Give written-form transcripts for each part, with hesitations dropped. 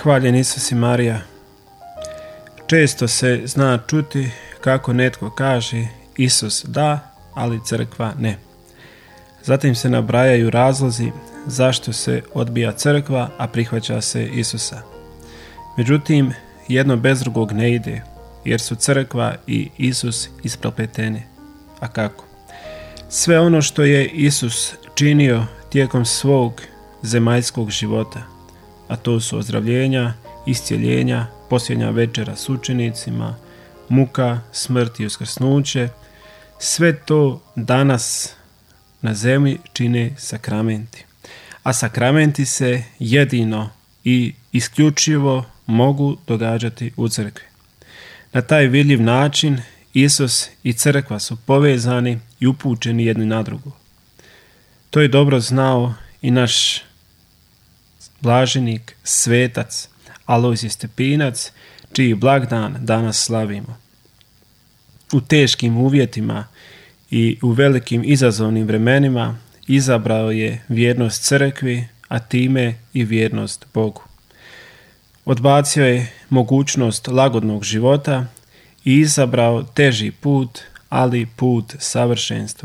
Hvaljen Isus i Marija. Često se zna čuti kako netko kaže Isus da, ali crkva ne. Zatim se nabrajaju razlozi zašto se odbija crkva, a prihvaća se Isusa. Međutim, jedno bez drugog ne ide, jer su crkva i Isus isprepleteni. A kako? Sve ono što je Isus činio tijekom svog zemaljskog života, a to su ozdravljenja, iscjeljenja, posljednja večera s učenicima, muka, smrt i uskrsnuće, sve to danas na zemlji čine sakramenti. A sakramenti se jedino i isključivo mogu događati u crkvi. Na taj vidljiv način Isus i crkva su povezani i upućeni jedni na drugu. To je dobro znao i naš blaženik, svetac Alojzije Stepinac, čiji blagdan danas slavimo. U teškim uvjetima i u velikim izazovnim vremenima izabrao je vjernost crkvi, a time i vjernost Bogu. Odbacio je mogućnost lagodnog života i izabrao teži put, ali put savršenstva.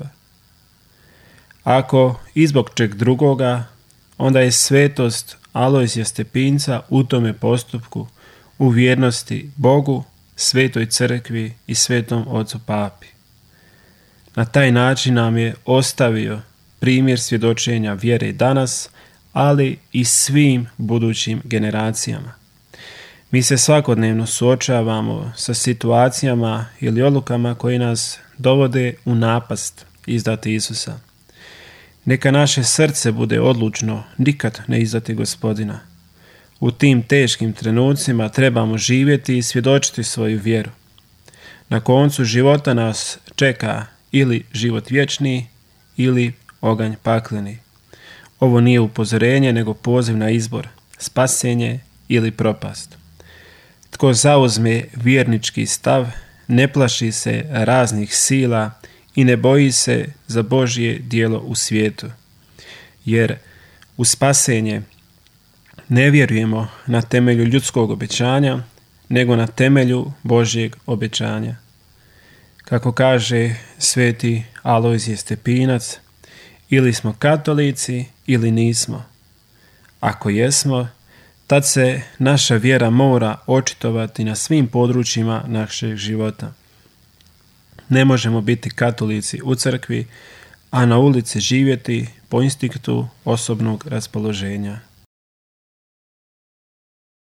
Ako i zbog čeg drugoga, onda je svetost Alojzija Stepinca u tome postupku u vjernosti Bogu, Svetoj crkvi i Svetom Ocu Papi. Na taj način nam je ostavio primjer svjedočenja vjere danas, ali i svim budućim generacijama. Mi se svakodnevno suočavamo sa situacijama ili odlukama koje nas dovode u napast izdati Isusa. Neka naše srce bude odlučno nikad ne izdati Gospodina. U tim teškim trenucima trebamo živjeti i svjedočiti svoju vjeru. Na koncu života nas čeka ili život vječni ili oganj pakleni. Ovo nije upozorenje nego poziv na izbor, spasenje ili propast. Tko zauzme vjernički stav, ne plaši se raznih sila i ne boji se za Božje djelo u svijetu. Jer u spasenje ne vjerujemo na temelju ljudskog obećanja, nego na temelju Božjeg obećanja. Kako kaže sveti Alojzije Stepinac, ili smo katolici ili nismo. Ako jesmo, tad se naša vjera mora očitovati na svim područjima našeg života. Ne možemo biti katolici u crkvi, a na ulici živjeti po instinktu osobnog raspoloženja.